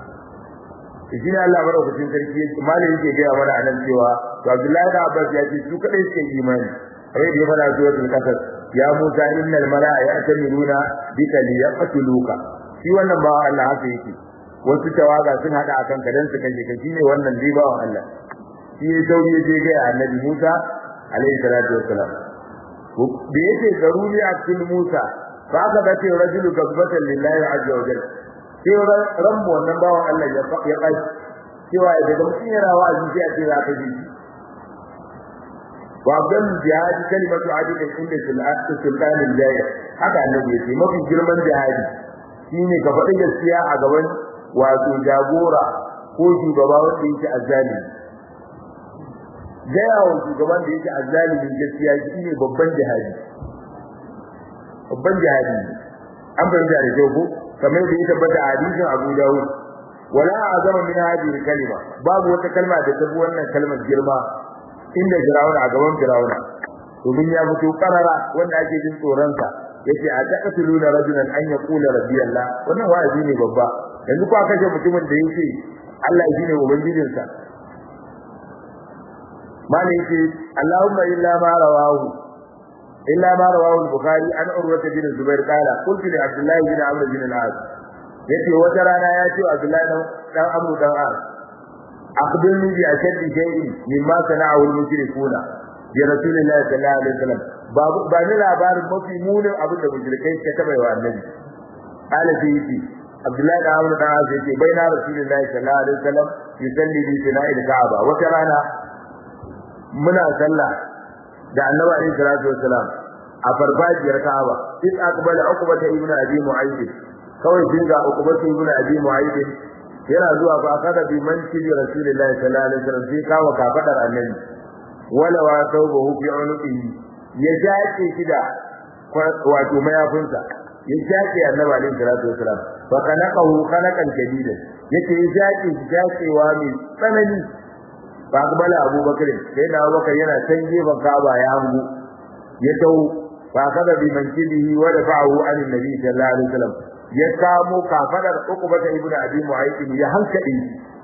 shi ne Allah madaukakin sarki yake malai yake ga mana anan cewa to Abdullahi da Abbas ya ce su kadai suke imani sai da ya fara zuwa cikin kasar ya Musa innal mala'a ya'tamiruna bika liyaqtuluka shi wannan ba Allah haka yake wasu tawaga sun hada akan kadan su kaje ka shine wannan dai bawan Allah shi ya sauri ya je ga Annabi Musa alaihi salatu wassalam da yake garuri a cikin Musa ba ka ga ce rajulu gabbatan lillahi azza wa jalla sai rambo wannan bawan Allah ya ya kai cewa idan mutum yana wa'azi sai a ce za ka ji wa abdul jihad kalimatu adika inda sul'at sultan al-jaya haka annabi ya ce mafi girman jihadi shine ka faɗi gaskiya a gaban wato jagora ko shugaba wanda yake azzalimi gaya wa shugaban da yake azzalimi gaskiya shine babban jihadi babban jihadi an bayyana da kyau ko kamar da ya tabbata a hadisin Abu Dawud wala azama min hadhihi kalima babu wata kalma da ta fi wannan kalmar girma inda Fir'auna a gaban Fir'auna domin ya fito karara wanda ake jin tsoron sa yace a taqtuluna rajulan an yaqula rabbi Allah wannan wa'azi ne babba yanzu ko aka ce mutumin da yake Allah shine ubangijin sa malai ce Allahumma illa ma rawahu illa ma rawahu al-bukhari an urwa bin zubair qala qultu li abdullah bin amr bin al-as yace wata rana ya ce abdullah dan amr dan as akhbirni bi ashaddi shay'in mimma sana'ahu al-mushrikuna bi rasulillahi sallallahu alaihi wasallam babu ba ni labarin mafi munin abin da mushrikai suka taba wa annabi qala sayyidi abdullah dan amr dan as yace baina rasulillahi sallallahu alaihi wasallam yusalli bi sina'il ka'aba wata rana muna sallah da annabi alayhi salatu wassalam a farfajiyar Ka'aba in aqbala uqbata ibn abi mu'ayyid kawai dinga uqbata ibn abi mu'ayyid yana zuwa fa kada bi manki rasulullahi sallallahu alaihi wasallam sai kawo kafadar annabi wala wa tawbahu fi unuqihi ya jace shi da wato mayafinsa ya jace annabi alayhi salatu wassalam fa kanaqahu kanaqan jadidan yake ya jace jacewa mai tsanani fa akbala abubakar sai da abubakar yana can gefen Kaaba ya hangu ya tau fa kada bi mankibihi wa dafa'u an annabi sallallahu alaihi wasallam ya kamo kafadar ukubata ibnu abi mu'ayyid ya hankali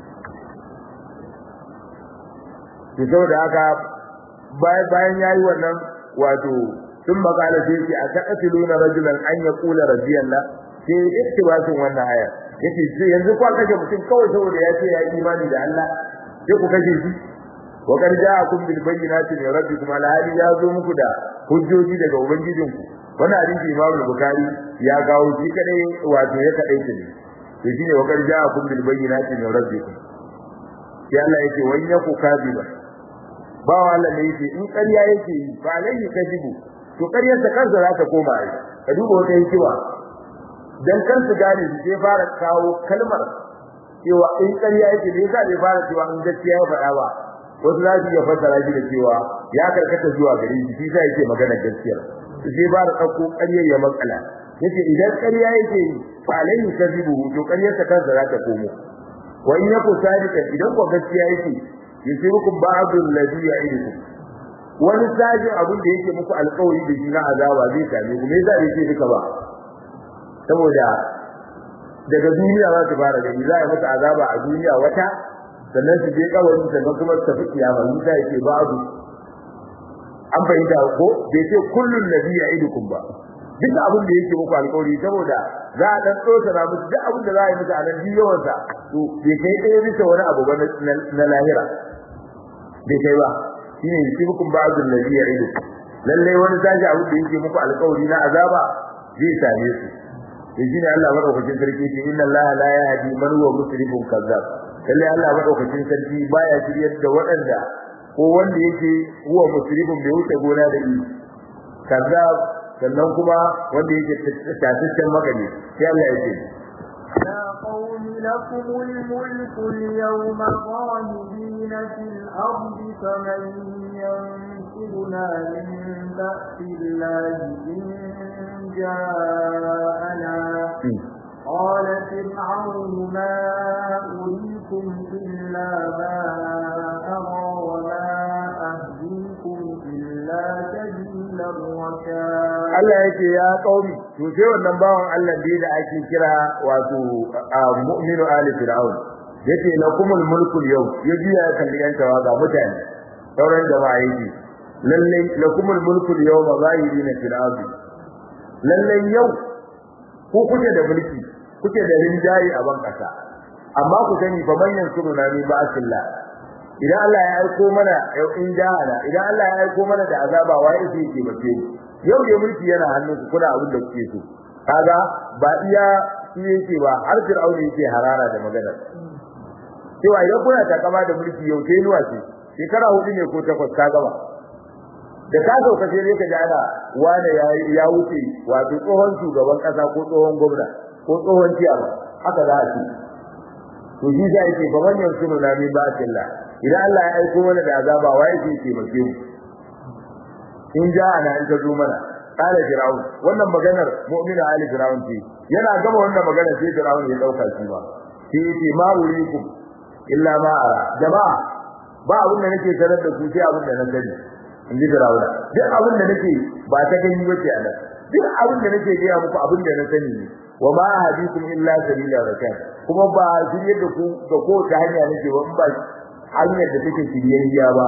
to saboda haka bayan bayan yayi wannan wato sun magana sai ce ataqatuluna rajulan an yaqula rabbiyallah sai ittibasin wannan aya yace yanzu kwa kashe mutum kawai saboda ya ce ya imani da Allah sai ku kashe shi wa qad ja'akum bil bayyinati min rabbikum ala hadi ya zo muku da hujjoji daga ubangijinku wannan hadisi Imam Bukhari ya gawo shi kadai wato ya kadai shi to shine wa qad ja'akum bil bayyinati min rabbikum ya Allah yake wanya ku kabiba ba Allah ne yake in ƙarya yake yi ba lai kadibu to ƙaryar ta kansa za ta koma ai ka duba wata hikima dan kansu gane sai fara kawo kalmar cewa in ƙarya yake ne yasa bai fara cewa in gaskiya ya faɗa ba wasu za su iya fassara shi da cewa ya karkata zuwa gare shi shi sai yake magana gaskiya sai ba da ɗauko ƙaryar ya matsala yace idan ƙarya yake fa alayhi kadhibu to ƙaryar ta kansa za ta komo wa in yaku sadiqan idan ko gaskiya yake yusirukum ba'd alladhi ya'idukum wani sajin abin da yake muku alƙawari da shi na azaba zai same ku me yasa yake duka ba saboda daga duniya za su fara gani za a masa azaba a duniya wata sannan su je kawai sannan kuma su tafi kiyama Musa yake babu an bayyana ko bai ce kullun nabi ya'idukum ba duk abin da yake muku alƙawari saboda za a dan tsotsa na musu duk abin da za a yi musu a nan yawan sa to bai kai ɗaya bisa wani abu ba na lahira bai kai ba shine yusibukum ba'dul nabi ya'idukum lalle wani sashi abin da yake muku alƙawari na azaba zai same su shine Allah madaukakin sarki ce inna Allah la yahdi man huwa musrifun kazzab lalle Allah madaukakin sarki baya shiryar da waɗanda ko wanda yake huwa musrifun bai wuce gona da yi kazzab sannan kuma wanda yake tsatsatsen magani sai Allah ya ce ya qaumi lakumul mulku al-yawma zahirina fil ardi faman yansuruna min ba'dillahi جاءنا قال فرعون ما أريكم إلا ما أرى وما أهديكم إلا سبيل الرشاد Allah yake ya kaumi to sai wannan bawan Allah da ake kira wato mu'minu ali fir'aun yace lakumul mulku yau yaji ya kalli yan tawaga mutane sauran jama'a yake lalle lakumul mulku yau mazahirina fil ardi lalle yau ku kuke da mulki kuke da rinjayi a ban kasa amma ku sani fa manyan suruna ni ba asilla idan Allah ya aiko mana yau in jahana idan Allah ya aiko mana da azaba waye sai yake bace yau da mulki yana hannun ku kuna abin da kuke so kaga ba iya shi yake ba har Fir'auni yake harara da magana cewa idan kuna takama da mulki yau sai nuwa ce shekara hudu ne ko takwas ka gaba da ka sauka sai ne ka ji ana wani ya wuce wato tsohon shugaban kasa ko tsohon gwamna ko tsohon ciyama haka za a ce to shi sai yake ba manyan sunu na min ba Allah idan Allah ya aiko mana da azaba waye ke ce mace mu in ja ana in ta zo mana kala fir'aun wannan maganar mu'minu ali fir'aun ce yana gama wannan maganar sai fir'aun ya dauka shi ba sai yace ma urikum illa ma ara jama'a ba abin da nake sanar da ku sai abin da na sani in ji fir'aun duk abin da nake ba ta gani bace a nan duk abin da nake ga muku abin da na sani ne wa ma hadithum illa sabila rakat kuma ba shirye da ku da ko ta hanya nake ba in ba hanyar da take shiryayya ba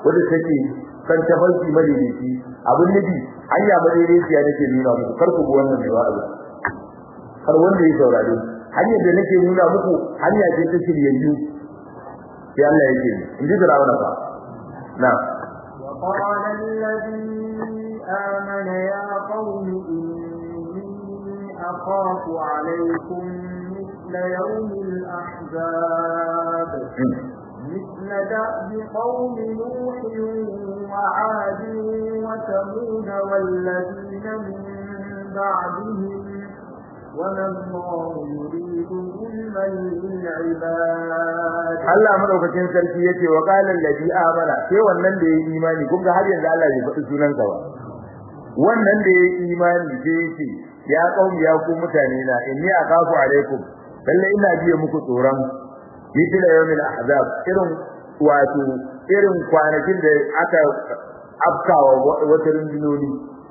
wanda take kan tafarki madaidaici abin nabi hanya madaidaiciya nake nuna muku kar ku bi wannan mai wa'azi har wanda ya saurare hanyar da nake nuna muku hanya ce ta shiryayyu sai Allah yake in ji da wannan fa na وقال الذي آمن يا قوم إني أخاف عليكم مثل يوم الأحزاب مثل دأب قوم نوح وعاد وثمود والذين من بعدهم وما الله يريد ظلما للعباد. Allah madaukakin sarki yace wa qala allazi amana sai wannan da yayi imani kun ga har yanzu Allah bai faɗi sunan sa ba wannan da yayi imani sai yace ya qaumi ya ku mutane na inni akafu alaikum lalle ina biye muku tsoron mithla yawmil ahzab irin wato irin kwanakin da aka afkawa wata rundunoni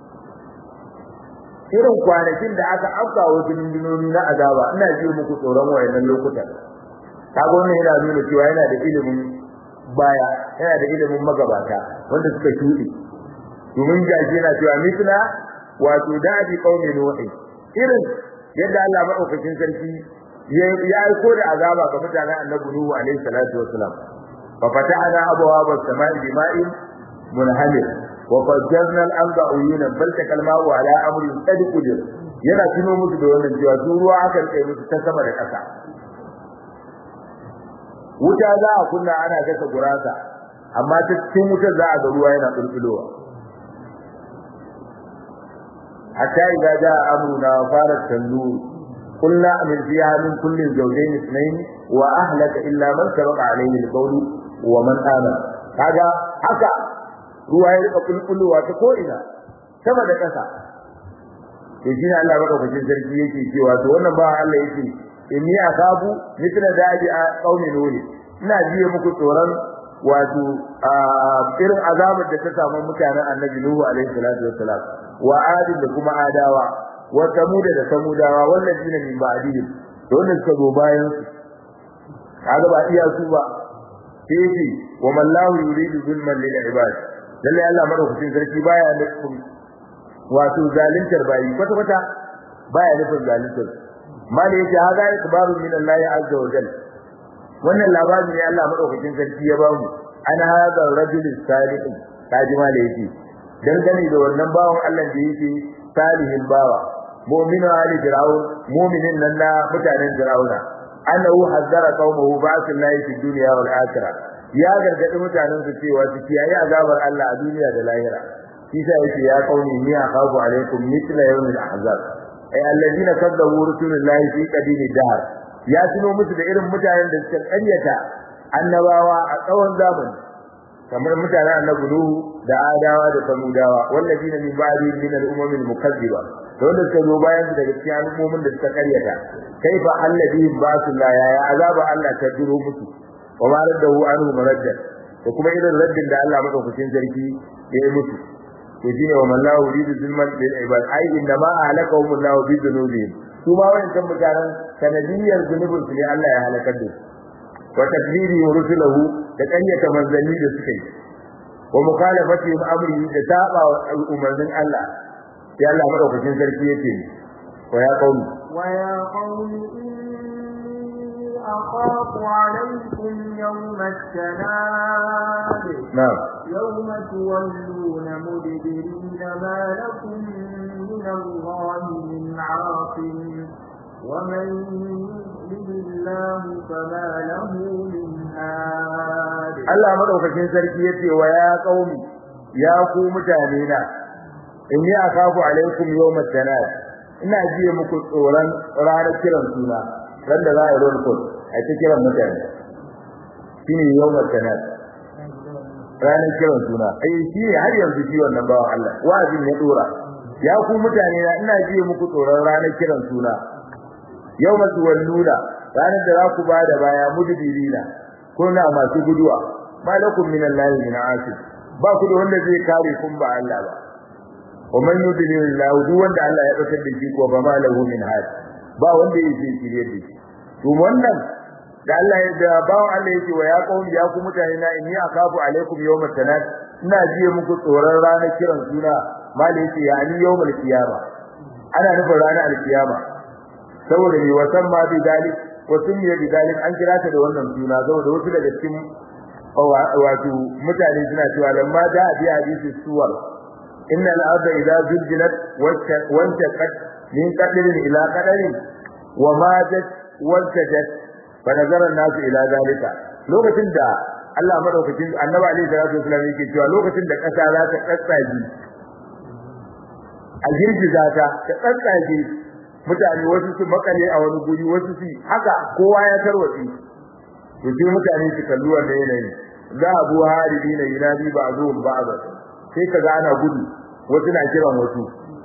irin kwanakin da aka afkawa wata rundunoni na azaba ina biye muku tsoron wayannan lokutan kaga wannan yana nuna cewa yana da ilimin baya yana da ilimin magabata wanda suka shudi domin gaji yana cewa mithla wato dadi qaumi nuh irin yadda Allah madaukakin sarki ya aiko da azaba ga mutanen annabi nuh alaihi salatu wassalam fa fatahna abwaaba as-samaa'i bima'in munhamir wa fajjarna al-arda uyunan faltaqal ma'u ala amrin qad qadir yana tuno musu da wannan cewa ruwa aka kai musu ta sama da ƙasa wuta za a kunna ana gasa gurasa amma ta cikin wutar za a ga ruwa yana bulbulowa hatta idza jaa amruna farat tanur qulna min fiha min kullin zawjayn ithnayn wa ahlaka illa man sabaqa alayhi alqawlu wa man amana kaga haka ruwa ya rika bulbulowa ta ko ina sama da kasa to shi ne Allah baka fitin sarki yake cewa to wannan ba Allah yake inni akabu mithla da'i qaumi nuh ina jiye muku tsoron wato irin azabar da ta samu mutanen annabi nuh alaihi salatu wassalam wa adi da kuma adawa wa samud da samudawa wallazina min ba'dihim to wannan suka zo bayan su kaga ba iya su ba sai wa mallahu yuridu zulman lil ibad lalle Allah madaukakin sarki baya nufin wato zalintar bayi kwata kwata baya nufin zalintar mali yake hada ikbaru min Allah azza wa jalla wannan labari ne Allah madaukakin sarki ya bamu an hada rajul salih kaji mali yake dangane da wannan bawon Allah da yake salihin bawa mu'minu ali fir'aun mu'minin nan na mutanen fir'auna annahu hazzara qaumahu ba'athillahi fid dunya wal akhirah ya gargadi mutanen su cewa su kiyaye azabar Allah a duniya da lahira kisa yake ya qaumi ni akhafu alaikum mithla yawmil ahzab ay alladhina kadzabu rusulullahi fi qadimi dahr ya tuno musu da irin mutanen da suka ƙaryata annabawa a tsawon zamani kamar mutanen annabi Nuhu da Adawa da Samudawa walladina min ba'di min al-umamil mukazziba da wanda suka zo bayan su daga cikin al'ummomin da suka ƙaryata kaifa alladhina ba'athulla ya azaba Allah ta duro musu wa maradahu anhu maraddad da kuma irin raddin da Allah madaukakin sarki ya yi musu to shine wa mallahu yuridu zulman lil ibad ai inna ma ahlakahum Allah bi dhunubihim su ma wayancan mutanen sanadiyar zunubin su ne Allah ya halakar da su wa takdiri rusulahu da kanyata manzanni da suka yi wa mukhalafati amri da saba umarnin Allah sai Allah madaukakin sarki yake wa ya qaumi wa ya qaumi أخاف عليكم يوم التناد نعم يوم تولون مدبرين ما لكم من الله من عاصم ومن يضلل الله فما له من هاد الله مدوكين sarki yace wa ya qaumi ya ku mutane na inni akafu alaikum yawm at-tanad ina jiye muku tsoron ranar kiran suna ran da za a yi roll call a ta kiran mutane shine yawm at-tanad ranar kiran suna ai shi ne har yanzu shi wannan bawan Allah wa'azin ya dora ya ku mutane na ina jiye muku tsoron ranar kiran suna yawma tuwalluna ranar da za ku ba da baya mudbirina kuna masu guduwa malakum min Allah min asib ba ku da wanda zai kare kun ba Allah ba wa man yudlilillahu duk wanda Allah ya batar da shi ko ba malahu min had ba wanda yake shirye da shi to wannan da Allah ya da bawo Allah yake wa ya qaumi ya ku mutane na inni akafu alaikum yawmat tanad ina jiye muku tsoron ranar kiran suna mali yake ya ni yawmal qiyama ana nufin ranar alkiyama saboda ni wasan ma bi dalik wasun ya bi dalik an kira ta da wannan suna saboda wasu daga cikin wato mutane suna cewa lamma da bi hadisi suwar inna al-arda idha zulzilat wa intaqat min qadrin ila qadarin wa madat wa tajat fa nazara an-nas ila dalika lokacin da Allah madaukakin annabi alaihi salatu wasallam yake cewa lokacin da kasa za ta tsatsaji a girgiza ta ta tsatsaji mutane wasu su makale a wani guri wasu su haka kowa ya tarwatsi to sai mutane su kalli wannan yanayi za abu haridina yunadi ba'dhum ba'dha sai kaga ana gudu wasu na kiran wasu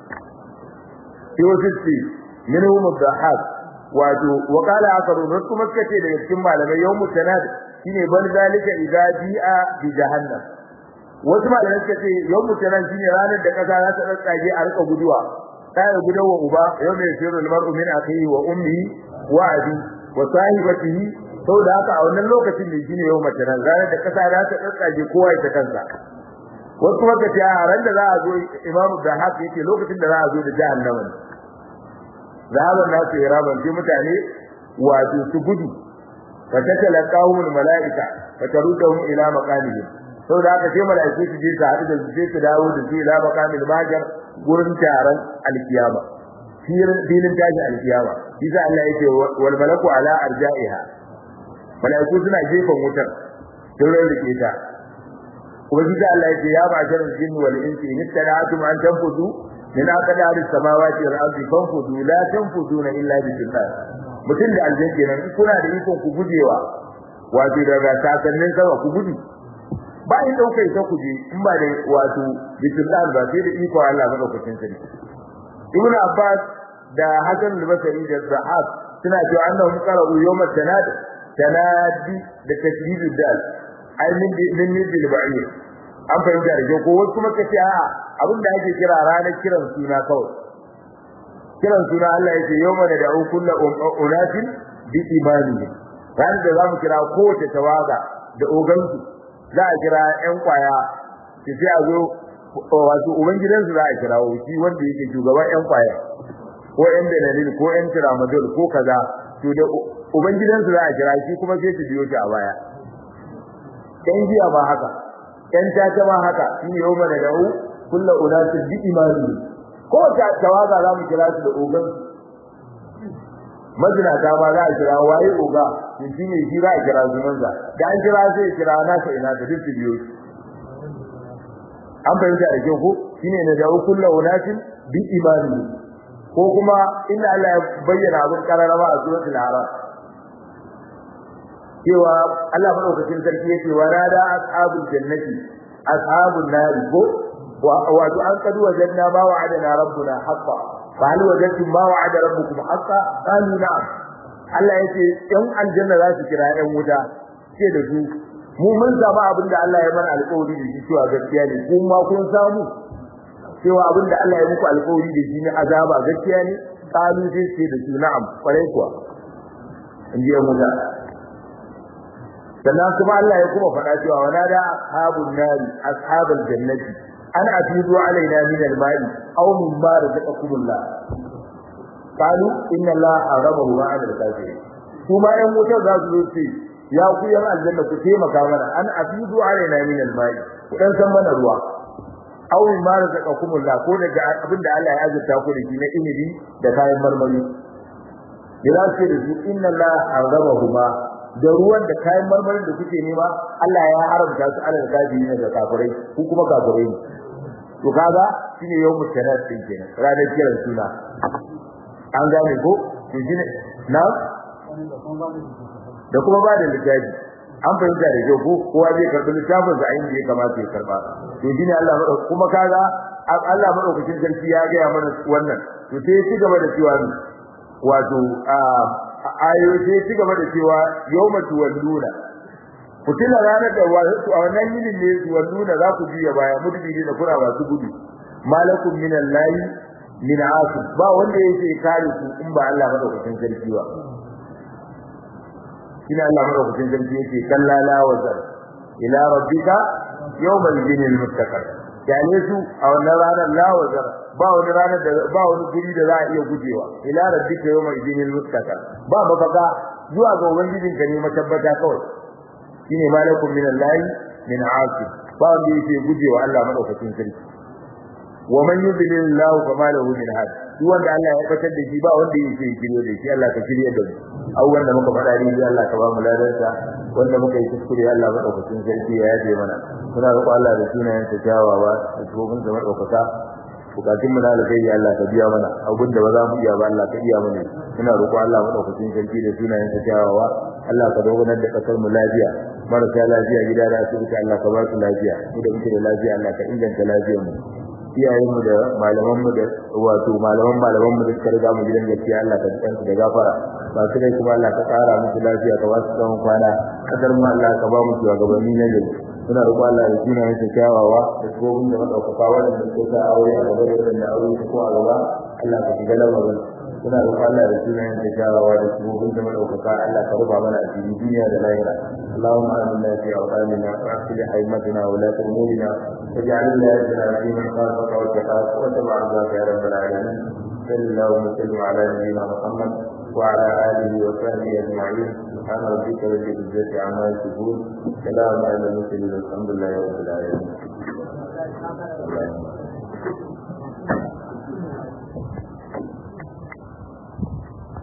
sai wasu su minhum ad-dhahab wato wakala akaru wasu kuma suka ce daga cikin malamai yawmu tanad shine ban zalika idza bi'a bi jahannam wasu malamai suka ce yawmu tanad shine ranar da kaza za ta tsage a rika guduwa sai gudawa uba yawma yasiru al-mar'u min akhihi wa ummihi wa abi wa sahibatihi saboda haka a wannan lokacin ne shine yawmu tanad ranar da kaza za ta tsage kowa ita kansa wasu kuma suka ce a ran da za a zo imamu da haka yake lokacin da za a zo da jahannama zahaban nasu iraban fi mutane wato su gudu fa tatalaqahum almalaika fa tarudahum ila maqamihim to da aka ce malaiku su je su haɗu da su su dawo da su ila maqamil majar gurin taron alkiyama filin tashi alkiyama bisa Allah yake wal malaku ala arja'iha malaiku suna gefen wutar sun rike ta ubangiji Allah yake ya ba jarin jinn wal insi in tala'atum an tanfudu min aqdari samawati wal ardi fanfudu la tanfuduna illa bi sultan mutum da aljanna kenan kuna da ikon ku gujewa wato daga sakannin sama ku gudu ba in dauke ta kuje in ba da wato bi sultan ba sai da iko Allah madaukakin sarki ibnu abbas da hasan al-basri da sahab suna cewa annahu qara'u yawm at-tanad tanadi da tashdid dal ai min min bil ba'ir an fahimta da ko wasu kuma kace a'a abin da ake kira ranar kiran suna kawai kiran suna Allah yake yawma da da'u kullu unatin bi imani ran da zamu kira kowace tawaga da ogansu za a kira ƴan kwaya ki sai a zo wato ubangidansu za a kirawo shi wanda yake shugaban ƴan kwaya ko ƴan dalil ko ƴan tramadol ko kaza to da ubangidansu za a kira shi kuma sai su biyo shi a baya ƴan jiya ba haka ƴan tata ma haka shine yawma da da'u kullu unatin bi imani ko ta tawaga za mu kira su da ogan majina ta ma za a kira waye oga shi ne shi za a kira sunan sa da an kira sai kira na ta ina da duk biyo an fahimta da kyau ko shine na da'u kullu unatin bi imani ko kuma inda Allah ya bayyana abin kararama a suratul araf cewa Allah madaukakin sarki yake wa rada ashabul jannati ashabun nar ko wato an kadu wajanna ma wa'adana rabbuna haqqan fa hal wajadtum ma wa'ada rabbukum haqqan qalu na'am Allah yace yan aljanna za su kira yan wuta ce da su mu mun samu abinda Allah ya mana alƙawari da shi cewa gaskiya ne kuma kun samu cewa abinda Allah ya muku alƙawari da shi ne azaba gaskiya ne qalu sai ce da su na'am kwarai kuwa in ji mu da sannan kuma Allah ya kuma faɗa cewa wana da ashabun nari ashabul jannati an afidu alaina min al-ma'i aw mimma razaqakumullah qalu inna allaha haramahu 'ala al-kafirin kuma ɗan wuta za su zo ce ya ku yan aljanna ku taimaka mana an afidu alaina min al-ma'i ku dan san mana ruwa aw mimma razaqakumullah ko daga abinda Allah ya azurta ku da shi na inibi da kayan marmari yana ce da su inna allaha haramahu da ruwan da kayan marmarin da kuke nema Allah ya haramta su alal kafirin da kafirai ku kuma kafirai ne to kaga shine yawmut tanad din kenan ranar kiran suna an gane ko to shine na da kuma ba da littafi an fahimta da kyau ko kowa zai karɓi littafin sa inda ya kamata ya karba to shine Allah madaukakin kuma kaga Allah madaukakin sarki ya ga mana wannan to sai ya ci gaba da cewa wato ayoyi sai ci gaba da cewa yawma tuwalluna kutila ranar da wasu a wannan yinin ne tuwalluna za ku biya baya mudbiri da kura ba su gudu malakum minallahi min asib ba wanda yake kare ku in ba Allah madaukakin sarki ba shine Allah madaukakin sarki yake kallala wazar ila rabbika yawmal jinil muttaqin yani su a wannan ranar la wazar ba wani ranar da ba wani guri da za a iya gujewa ila rabbika yawmal jinil muttaqin ba mafaka zuwa ga ubangijin ka ne matabbata kawai shine malakum min allahi min asib ba wanda yake gujewa Allah madaukakin sarki wa man yudlil lahu fama lahu min had duk wanda Allah ya fatar da shi ba wanda yake kiriyo da shi Allah ka kiriyo da mu abubuwan da muka faɗa ne Allah ka ba mu ladarsa wanda muka yi kuskure Allah madaukakin sarki ya yaje mana muna roƙo Allah da sunayen sa kyawawa da tsohon da madaukaka bukatun mu na alkhairi Allah ka biya mana abin da ba za mu iya ba Allah ka iya mana muna roƙo Allah madaukakin sarki da sunayen sa kyawawa Allah ka dogonar da kasar mu lafiya marasa lafiya gida da asibiti Allah ka ba su lafiya mu da muke da lafiya Allah ka inganta lafiyar mu iyayen mu da malaman mu da wato malaman malaman mu da suka riga mu gidan gaskiya Allah ka dukan su da gafara ba su dai kuma Allah ka tsara musu lafiya ka ba su tsawon kwana kadar mu Allah ka ba mu shugabanni na gari muna roƙo Allah ya tuna mu kyawawa da gobin da madaukaka wanda suke sa aure a gaba da wanda aure ko a gaba Allah ka shiga lamarin muna roƙo Allah ya tuna mu kyawawa da gobin da madaukaka Allah ka ruba mana a cikin duniya da lahira اللهم آمنا في أوطاننا وأصلح أئمتنا وولاة أمورنا واجعل ولايتنا في من خافك واتقاك واتبع رضاك يا رب العالمين صلى الله وسلم على نبينا محمد وعلى آله وصحبه أجمعين سبحان ربك رب العزة عما يصفون سلام على المرسلين والحمد لله رب العالمين